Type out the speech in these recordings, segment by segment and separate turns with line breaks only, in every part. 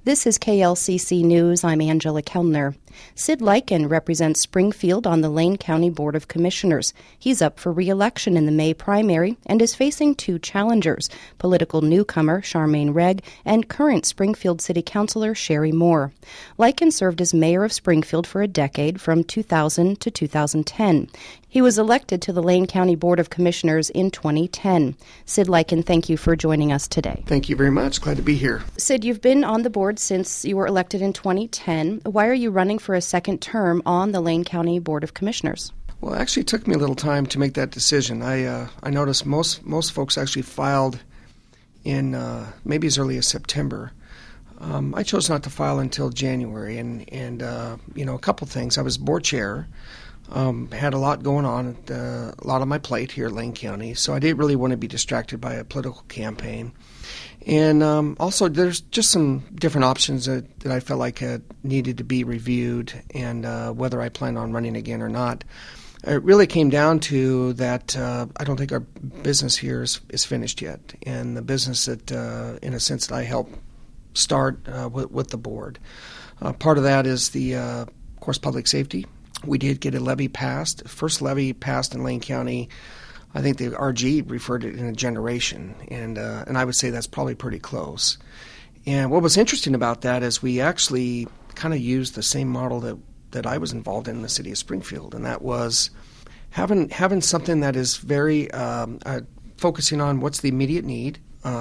This is KLCC News. I'm Angela Kellner. Sid Leiken represents Springfield on the Lane County Board of Commissioners. He's up for re-election in the May primary and is facing two challengers, political newcomer Charmaine Regg and current Springfield City Councilor Sherry Moore. Leiken served as mayor of Springfield for a decade from 2000 to 2010. He was elected to the Lane County Board of Commissioners in 2010. Sid Leiken, thank you for joining us today.
Thank you very much. Glad to be here.
Sid, you've been on the board since you were elected in 2010. Why are you running for a second term on the Lane County Board of Commissioners?
Well, it actually took me a little time to make that decision. I noticed most folks actually filed in maybe as early as September. I chose not to file until January, and a couple things. I was board chair. Had a lot going on, a lot on my plate here at Lane County, so I didn't really want to be distracted by a political campaign. And also, there's just some different options that I felt like needed to be reviewed, and whether I plan on running again or not. It really came down to that I don't think our business here is finished yet, and the business that, in a sense, that I helped start with the board. Part of that is of course, public safety. We did get a levy passed. First levy passed in Lane County. I think the RG referred to it in a generation, and I would say that's probably pretty close. And what was interesting about that is we actually kind of used the same model that I was involved in the city of Springfield, and that was having something that is very focusing on what's the immediate need,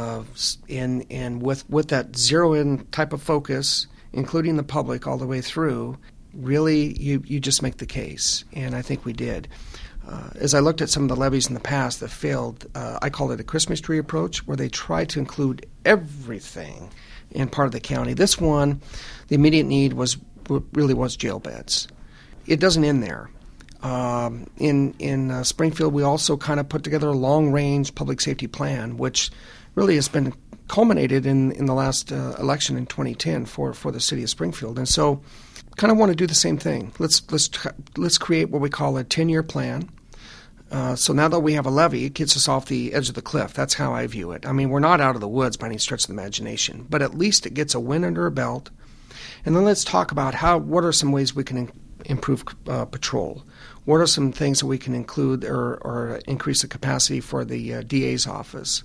and with that zero-in type of focus, including the public all the way through. Really, you just make the case, and I think we did. As I looked at some of the levies in the past that failed, I called it a Christmas tree approach, where they tried to include everything in part of the county. This one, the immediate need really was jail beds. It doesn't end there. In Springfield, we also kind of put together a long-range public safety plan, which really has been culminated in the last election in 2010 for the city of Springfield, and so. Kind of want to do the same thing. Let's create what we call a 10-year plan. So now that we have a levy, it gets us off the edge of the cliff. That's how I view it. I mean, we're not out of the woods by any stretch of the imagination, but at least it gets a win under a belt. And then let's talk about what are some ways we can improve patrol. What are some things that we can include or increase the capacity for the DA's office?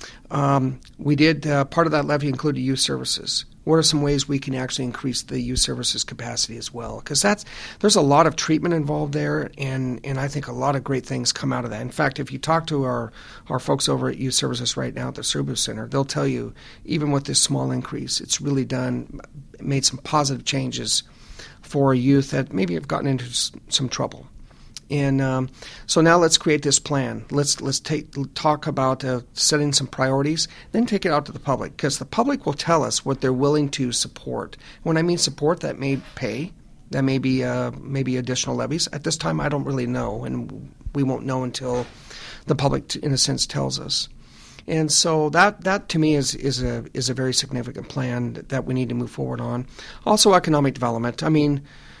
We did part of that levy included youth services. What are some ways we can actually increase the youth services capacity as well? Because there's a lot of treatment involved there, and I think a lot of great things come out of that. In fact, if you talk to our folks over at youth services right now at the Cerebral Center, they'll tell you, even with this small increase, it's really made some positive changes for youth that maybe have gotten into some trouble. And so now let's create this plan. Let's talk about setting some priorities, then take it out to the public, because the public will tell us what they're willing to support. When I mean support, that may pay, that may be maybe additional levies. At this time, I don't really know, and we won't know until the public, in a sense, tells us. And so that to me is a very significant plan that we need to move forward on. Also, economic development. I mean,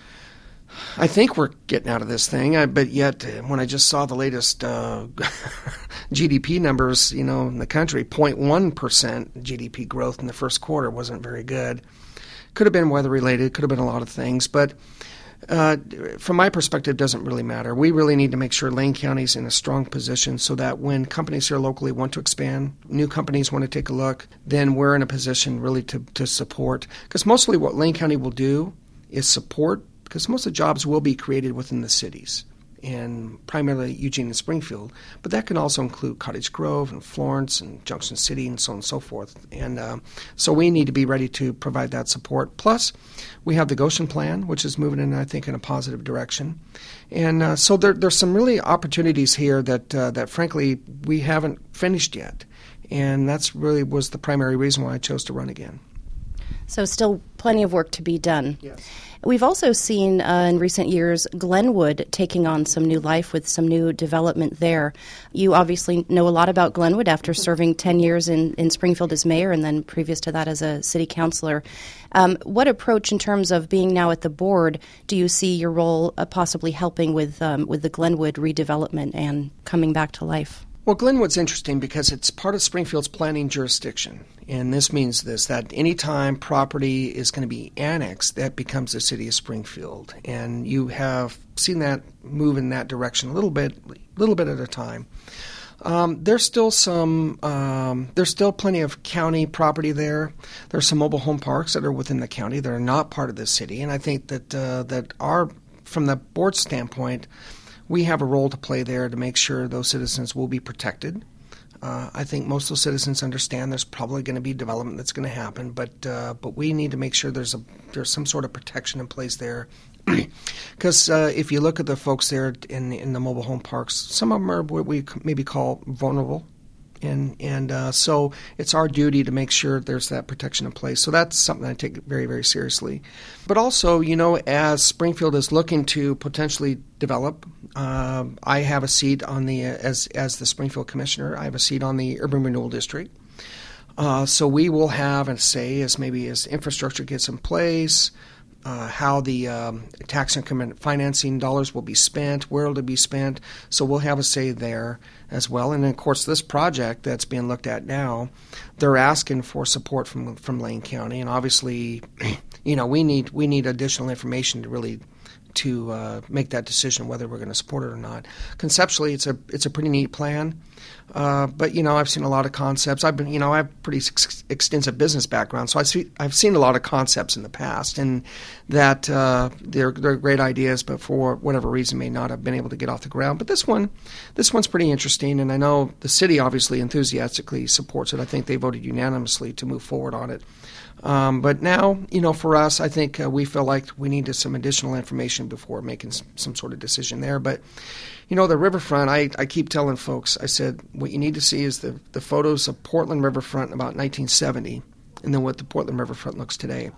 I think we're getting out of this thing, but yet when I just saw the latest GDP numbers, in the country, 0.1% GDP growth in the first quarter wasn't very good. Could have been weather-related, could have been a lot of things, but from my perspective, it doesn't really matter. We really need to make sure Lane County's in a strong position so that when companies here locally want to expand, new companies want to take a look, then we're in a position really to support. Because mostly what Lane County will do is support, because most of the jobs will be created within the cities, and primarily Eugene and Springfield, but that can also include Cottage Grove and Florence and Junction City and so on and so forth. And so we need to be ready to provide that support. Plus, we have the Goshen Plan, which is moving I think, in a positive direction. And so there's some really opportunities here that frankly, we haven't finished yet. And that's really was the primary reason why I chose to run again.
So still plenty of work to be done.
Yes.
We've also seen in recent years Glenwood taking on some new life with some new development there. You obviously know a lot about Glenwood after serving 10 years in Springfield as mayor and then previous to that as a city councilor. What approach in terms of being now at the board do you see your role possibly helping with the Glenwood redevelopment and coming back to life?
Well, Glenwood's interesting because it's part of Springfield's planning jurisdiction. And this means that anytime property is going to be annexed, that becomes the city of Springfield. And you have seen that move in that direction a little bit at a time. There's still plenty of county property there. There's some mobile home parks that are within the county that are not part of the city. And I think that from the board standpoint, we have a role to play there to make sure those citizens will be protected. I think most of those citizens understand there's probably going to be development that's going to happen, but we need to make sure there's some sort of protection in place there. Because if you look at the folks there in the mobile home parks, some of them are what we maybe call vulnerable. And so it's our duty to make sure there's that protection in place. So that's something I take very, very seriously. But also, as Springfield is looking to potentially develop, I have a seat on as the Springfield Commissioner, I have a seat on the Urban Renewal District. So we will have a say as infrastructure gets in place, how the tax increment financing dollars will be spent, where it'll be spent. So we'll have a say there as well. And, of course, this project that's being looked at now, they're asking for support from Lane County. And obviously, we need additional information to really make that decision whether we're going to support it or not. Conceptually, it's a pretty neat plan. But I've seen a lot of concepts. I have pretty extensive business background, so I've seen a lot of concepts in the past, and that they're great ideas, but for whatever reason may not have been able to get off the ground. But this one's pretty interesting, and I know the city obviously enthusiastically supports it. I think they voted unanimously to move forward on it. But now, for us, I think we feel like we needed some additional information before making some sort of decision there. But, the riverfront, I keep telling folks, I said, what you need to see is the photos of Portland riverfront in about 1970 and then what the Portland riverfront looks today.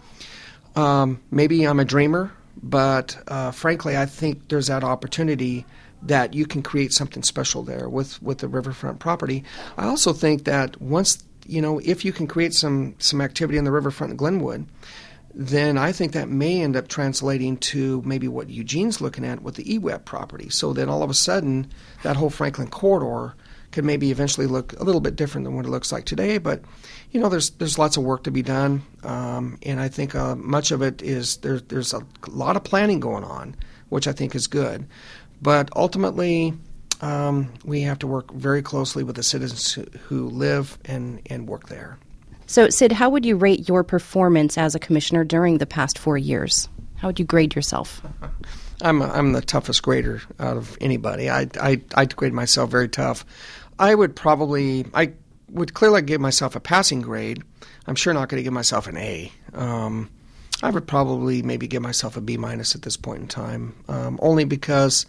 Maybe I'm a dreamer, but frankly, I think there's that opportunity that you can create something special there with the riverfront property. I also think that once if you can create some activity on the riverfront in Glenwood, then I think that may end up translating to maybe what Eugene's looking at with the EWEP property. So then all of a sudden, that whole Franklin corridor could maybe eventually look a little bit different than what it looks like today. But, there's lots of work to be done. And I think much of it is there's a lot of planning going on, which I think is good. But ultimately, we have to work very closely with the citizens who live and work there.
So, Sid, how would you rate your performance as a commissioner during the past 4 years? How would you grade yourself?
I'm the toughest grader out of anybody. I grade myself very tough. I would clearly give myself a passing grade. I'm sure not going to give myself an A. I would probably maybe give myself a B- at this point in time, only because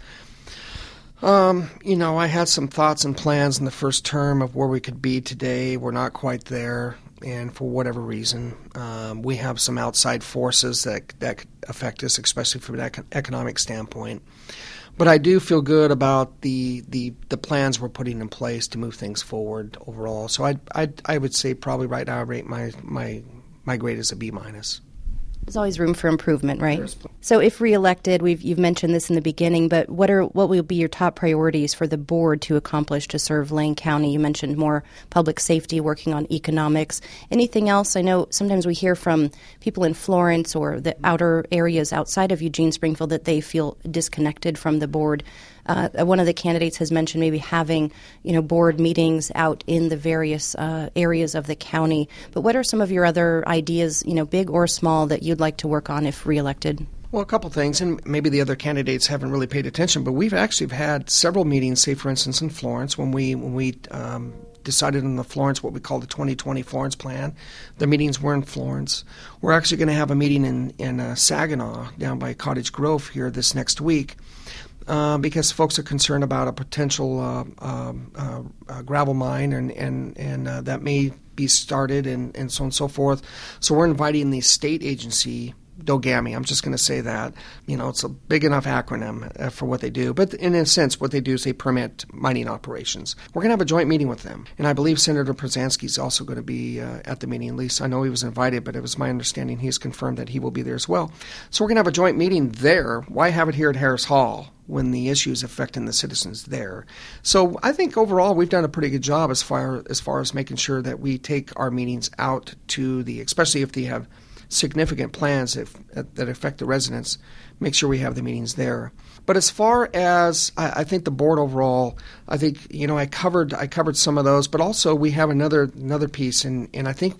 I had some thoughts and plans in the first term of where we could be today. We're not quite there, and for whatever reason, we have some outside forces that could affect us, especially from an economic standpoint. But I do feel good about the plans we're putting in place to move things forward overall. So I would say probably right now I rate my grade as a B-.
There's always room for improvement, right? So if reelected, you've mentioned this in the beginning, but what will be your top priorities for the board to accomplish to serve Lane County? You mentioned more public safety, working on economics. Anything else? I know sometimes we hear from people in Florence or the outer areas outside of Eugene, Springfield, that they feel disconnected from the board. One of the candidates has mentioned maybe having, board meetings out in the various areas of the county. But what are some of your other ideas, big or small, that you'd like to work on if reelected?
Well, a couple things, and maybe the other candidates haven't really paid attention, but we've actually had several meetings, say, for instance, in Florence, when we decided on the Florence, what we call the 2020 Florence Plan. The meetings were in Florence. We're actually going to have a meeting in Saginaw down by Cottage Grove here this next week. Because folks are concerned about a potential gravel mine and that may be started and so on and so forth. So we're inviting the state agency DOGAMI. I'm just going to say that. It's a big enough acronym for what they do. But in a sense, what they do is they permit mining operations. We're going to have a joint meeting with them. And I believe Senator Przansky is also going to be at the meeting. At least I know he was invited, but it was my understanding he's confirmed that he will be there as well. So we're going to have a joint meeting there. Why have it here at Harris Hall when the issues affecting the citizens there? So I think overall we've done a pretty good job as far as making sure that we take our meetings out to especially if they have significant plans that affect the residents, make sure we have the meetings there. But as far as I think the board overall, I think I covered some of those, but also we have another piece, and I think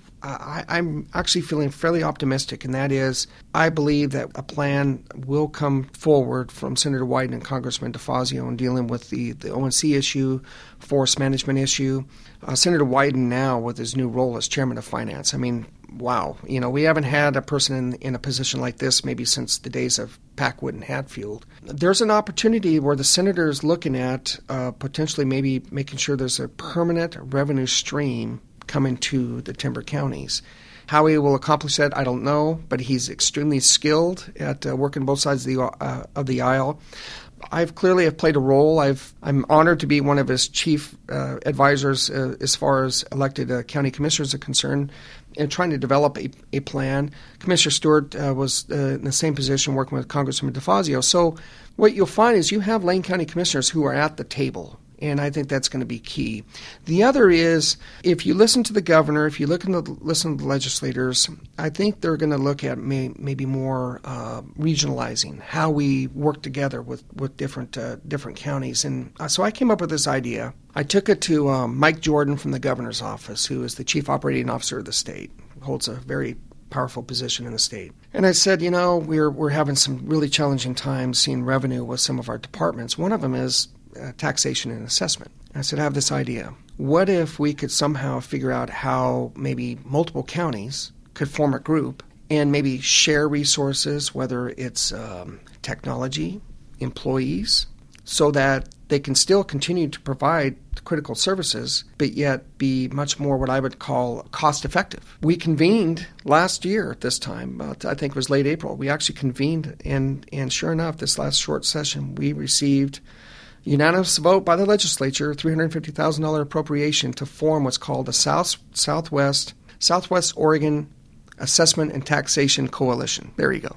I'm actually feeling fairly optimistic, and that is I believe that a plan will come forward from Senator Wyden and Congressman DeFazio in dealing with the ONC issue, forest management issue. Senator Wyden now with his new role as chairman of finance. I mean, wow. We haven't had a person in a position like this maybe since the days of Packwood and Hatfield. There's an opportunity where the senator is looking at potentially maybe making sure there's a permanent revenue stream coming to the timber counties. How he will accomplish that, I don't know, but he's extremely skilled at working both sides of the aisle. I've clearly played a role. I'm honored to be one of his chief advisors as far as elected county commissioners are concerned, and trying to develop a plan. Commissioner Stewart was in the same position working with Congressman DeFazio. So what you'll find is you have Lane County commissioners who are at the table, and I think that's going to be key. The other is, if you listen to the governor, if you listen to the legislators, I think they're going to look at maybe more regionalizing, how we work together with different counties. And so I came up with this idea. I took it to Mike Jordan from the governor's office, who is the chief operating officer of the state, holds a very powerful position in the state. And I said, we're having some really challenging times seeing revenue with some of our departments. One of them is taxation and assessment. I said, I have this idea. What if we could somehow figure out how maybe multiple counties could form a group and maybe share resources, whether it's technology, employees, so that they can still continue to provide critical services, but yet be much more what I would call cost effective. We convened last year at this time, I think it was late April. We actually convened, and sure enough, this last short session, we received unanimous vote by the legislature, $350,000 appropriation to form what's called the Southwest Oregon Assessment and Taxation Coalition. There you go.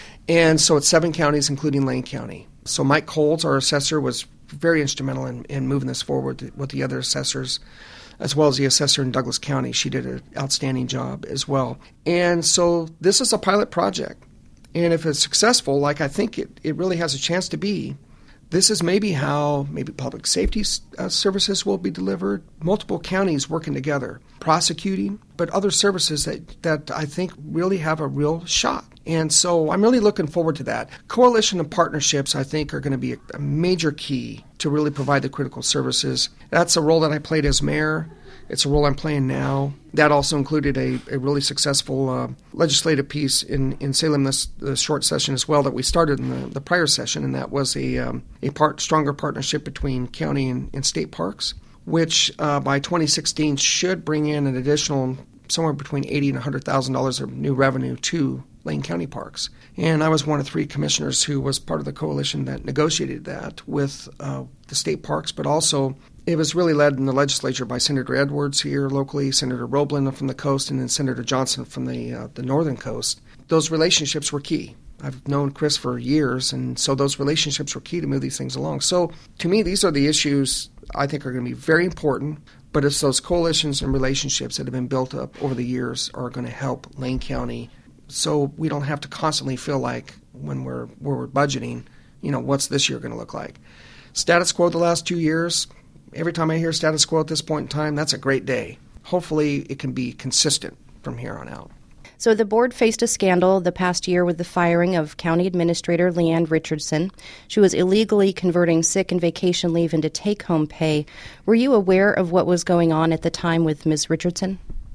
And so it's 7 counties, including Lane County. So Mike Coles, our assessor, was very instrumental in moving this forward with the other assessors, as well as the assessor in Douglas County. She did an outstanding job as well. And so this is a pilot project. And if it's successful, like I think it really has a chance to be, this is maybe how public safety services will be delivered, multiple counties working together, prosecuting, but other services that I think really have a real shot. And so I'm really looking forward to that. Coalition and partnerships, I think, are going to be a major key to really provide the critical services. That's a role that I played as mayor. It's a role I'm playing now. That also included a really successful legislative piece in Salem this short session as well that we started in the prior session, and that was a stronger partnership between county and state parks, which by 2016 should bring in an additional somewhere between $80,000 and $100,000 of new revenue to Lane County Parks. And I was one of 3 commissioners who was part of the coalition that negotiated that with the state parks, but also it was really led in the legislature by Senator Edwards here locally, Senator Roblin from the coast, and then Senator Johnson from the northern coast. Those relationships were key. I've known Chris for years, and so those relationships were key to move these things along. So to me, these are the issues I think are going to be very important, but it's those coalitions and relationships that have been built up over the years are going to help Lane County so we don't have to constantly feel like when we're budgeting, what's this year going to look like. Status quo the last 2 years, every time I hear status quo at this point in time, that's a great day. Hopefully it can be consistent from here on out.
So the board faced a scandal the past year with the firing of County Administrator Leanne Richardson. She was illegally converting sick and vacation leave into take-home pay. Were you aware of what was going on at the time with Ms. Richardson?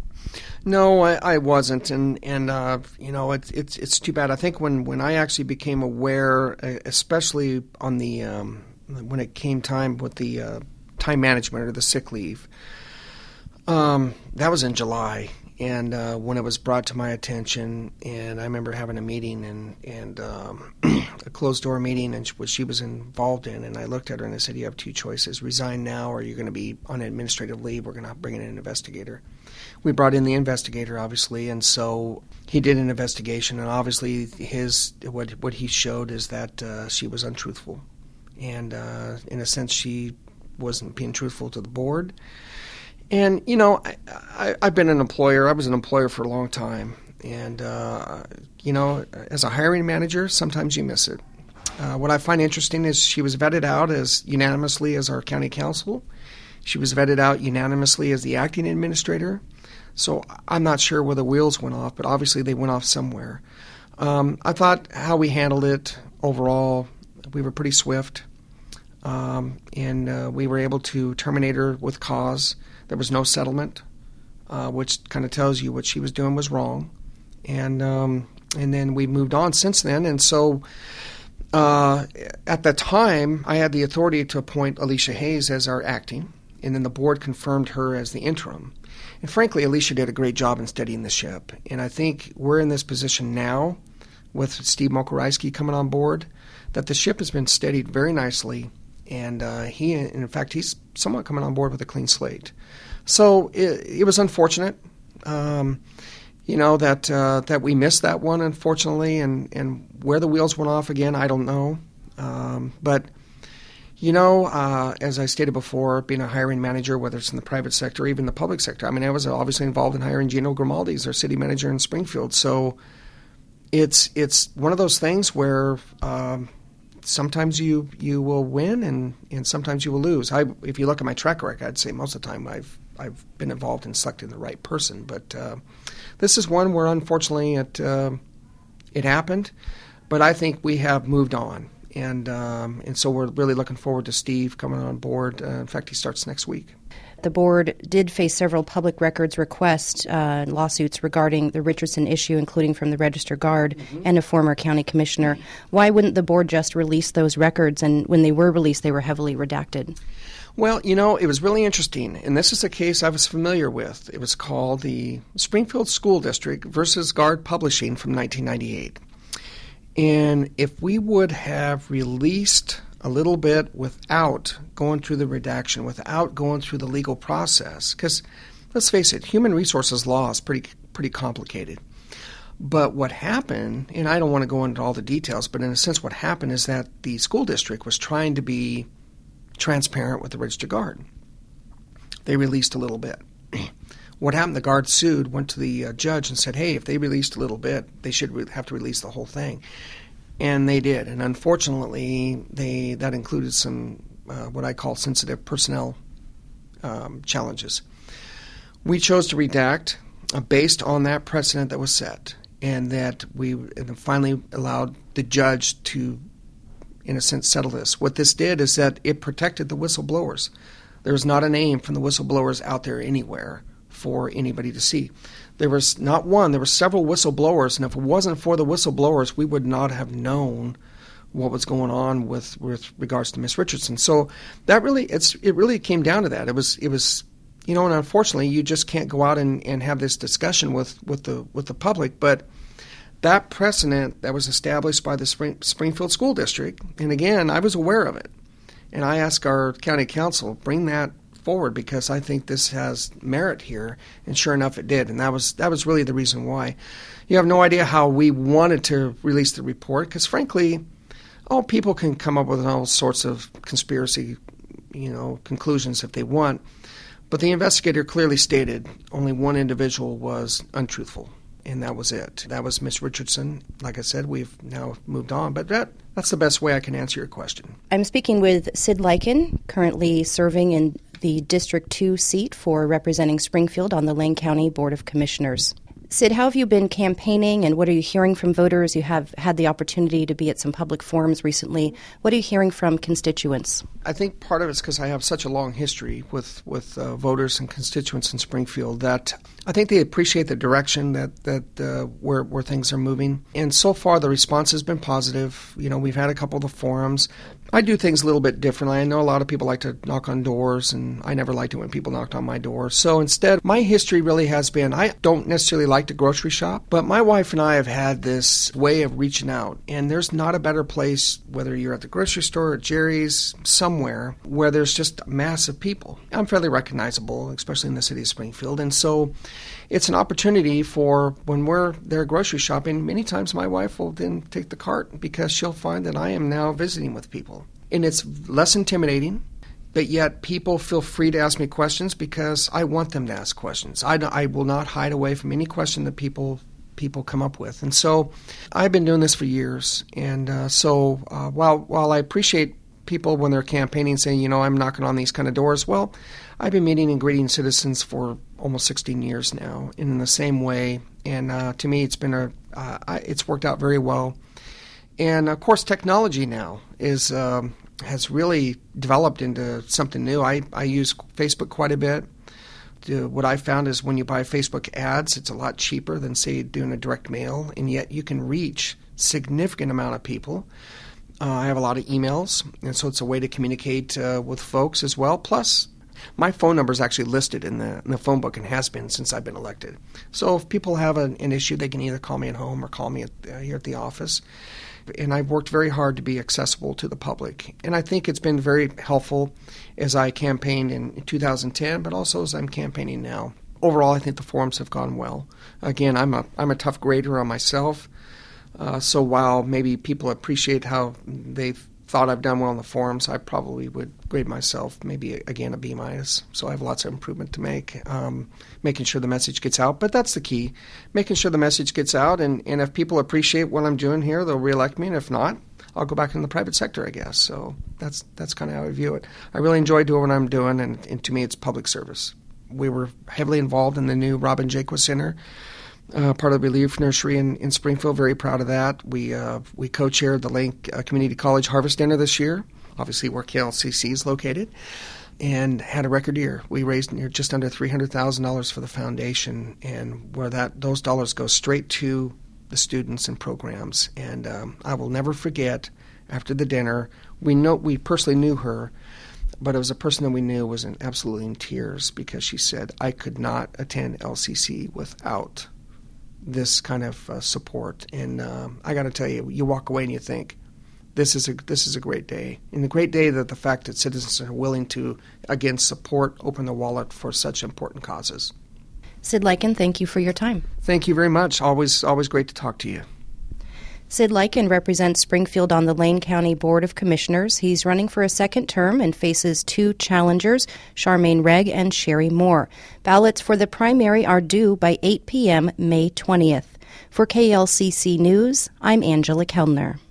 No, I wasn't, and it's too bad. I think when I actually became aware, especially on the when it came time with the time management or the sick leave, that was in July, And when it was brought to my attention, and I remember having a meeting and a closed-door meeting, and which she was involved in, and I looked at her and I said, you have two choices: resign now, or you're going to be on administrative leave. We're going to bring in an investigator. We brought in the investigator, obviously, and so he did an investigation, and obviously what he showed is that she was untruthful, and in a sense she wasn't being truthful to the board. And, you know, I've been an employer. I was an employer for a long time. And, you know, as a hiring manager, sometimes you miss it. What I find interesting is she was vetted out unanimously as our county counsel. She was vetted out unanimously as the acting administrator. So I'm not sure where the wheels went off, but obviously they went off somewhere. I thought how we handled it overall, we were pretty swift. And we were able to terminate her with cause. There was no settlement, which kind of tells you what she was doing was wrong. And then we moved on since then. And so at the time, I had the authority to appoint Alicia Hayes as our acting, and then the board confirmed her as the interim. And frankly, Alicia did a great job in steadying the ship. And I think we're in this position now with Steve Mokoreisky coming on board that the ship has been steadied very nicely. And he's somewhat coming on board with a clean slate. So it was unfortunate, you know, that we missed that one, unfortunately, and where the wheels went off again, I don't know. But, you know, as I stated before, being a hiring manager, whether it's in the private sector or even the public sector, I mean, I was obviously involved in hiring Gino Grimaldi as our city manager in Springfield. So it's one of those things where sometimes you will win and sometimes you will lose. If you look at my track record, I'd say most of the time I've been involved in selecting the right person. But this is one where unfortunately it happened. But I think we have moved on, and so we're really looking forward to Steve coming on board. In fact, he starts next week.
The board did face several public records requests, lawsuits regarding the Richardson issue, including from the Register Guard and a former county commissioner. Why wouldn't the board just release those records? And when they were released, they were heavily redacted.
Well, you know, it was really interesting, and this is a case I was familiar with. It was called the Springfield School District versus Guard Publishing from 1998. And if we would have released a little bit without going through the redaction, without going through the legal process, because let's face it, human resources law is pretty complicated. But what happened, and I don't want to go into all the details, but in a sense what happened is that the school district was trying to be transparent with the Register Guard. They released a little bit. What happened, the Guard sued, went to the judge and said, hey, if they released a little bit, they should have to release the whole thing. And they did. And unfortunately, that included some what I call sensitive personnel challenges. We chose to redact based on that precedent that was set, and that we finally allowed the judge to, in a sense, settle this. What this did is that it protected the whistleblowers. There was not a name from the whistleblowers out there anywhere for anybody to see. There was not one, there were several whistleblowers, and if it wasn't for the whistleblowers, we would not have known what was going on with regards to Miss Richardson. So that it really came down to that. It was you know, and unfortunately you just can't go out and have this discussion with the public, but that precedent that was established by the Springfield School District, and again, I was aware of it, and I asked our county council, bring that forward because I think this has merit here, and sure enough it did, and that was really the reason why. You have no idea how we wanted to release the report, because frankly, all people can come up with all sorts of conspiracy, you know, conclusions if they want, but the investigator clearly stated only one individual was untruthful, and that was it. That was Miss Richardson. Like I said, we've now moved on, but that's the best way I can answer your question.
I'm speaking with Sid Leiken, currently serving in the District 2 seat for representing Springfield on the Lane County Board of Commissioners. Sid, how have you been campaigning, and what are you hearing from voters? You have had the opportunity to be at some public forums recently. What are you hearing from constituents? I
think part of it's because I have such a long history with voters and constituents in Springfield that I think they appreciate the direction that where things are moving. And so far, the response has been positive. You know, we've had a couple of the forums. I do things a little bit differently. I know a lot of people like to knock on doors, and I never liked it when people knocked on my door. So instead, my history really has been, I don't necessarily like to grocery shop, but my wife and I have had this way of reaching out. And there's not a better place, whether you're at the grocery store, at Jerry's, somewhere, where there's just massive people. I'm fairly recognizable, especially in the city of Springfield. And so it's an opportunity for when we're there grocery shopping, many times my wife will then take the cart because she'll find that I am now visiting with people. And it's less intimidating, but yet people feel free to ask me questions because I want them to ask questions. I will not hide away from any question that people come up with. And so I've been doing this for years. And while I appreciate people when they're campaigning saying, I'm knocking on these kind of doors, well, I've been meeting and greeting citizens for almost 16 years now in the same way. And to me, it's been it's worked out very well. And of course, technology now has really developed into something new. I use Facebook quite a bit. What I found is when you buy Facebook ads, it's a lot cheaper than, say, doing a direct mail, and yet you can reach significant amount of people. I have a lot of emails, and so it's a way to communicate with folks as well. Plus, my phone number is actually listed in the phone book and has been since I've been elected. So if people have an issue, they can either call me at home or call me here at the office. And I've worked very hard to be accessible to the public. And I think it's been very helpful as I campaigned in 2010, but also as I'm campaigning now. Overall, I think the forums have gone well. Again, I'm a tough grader on myself. So while maybe people appreciate how they've thought I've done well in the forums, I probably would grade myself maybe, again, a B-. So I have lots of improvement to make, making sure the message gets out. But that's the key, making sure the message gets out. And if people appreciate what I'm doing here, they'll reelect me. And if not, I'll go back in the private sector, I guess. So that's kind of how I view it. I really enjoy doing what I'm doing, and to me, it's public service. We were heavily involved in the new Robin Jaquith Center, part of the Relief Nursery in Springfield. Very proud of that. We co-chaired the Lane Community College Harvest Dinner this year, obviously where KLCC is located, and had a record year. We raised just under $300,000 for the foundation, and where those dollars go straight to the students and programs. And I will never forget, after the dinner, we personally knew her, but it was a person that we knew was absolutely in tears because she said, I could not attend LCC without this kind of support. And I got to tell you, you walk away and you think, this is a great day. And a great day that the fact that citizens are willing to, again, support, open the wallet for such important causes.
Sid Leiken, thank you for your time.
Thank you very much. Always great to talk to you.
Sid Leiken represents Springfield on the Lane County Board of Commissioners. He's running for a second term and faces two challengers, Charmaine Regg and Sherry Moore. Ballots for the primary are due by 8 p.m. May 20th. For KLCC News, I'm Angela Kellner.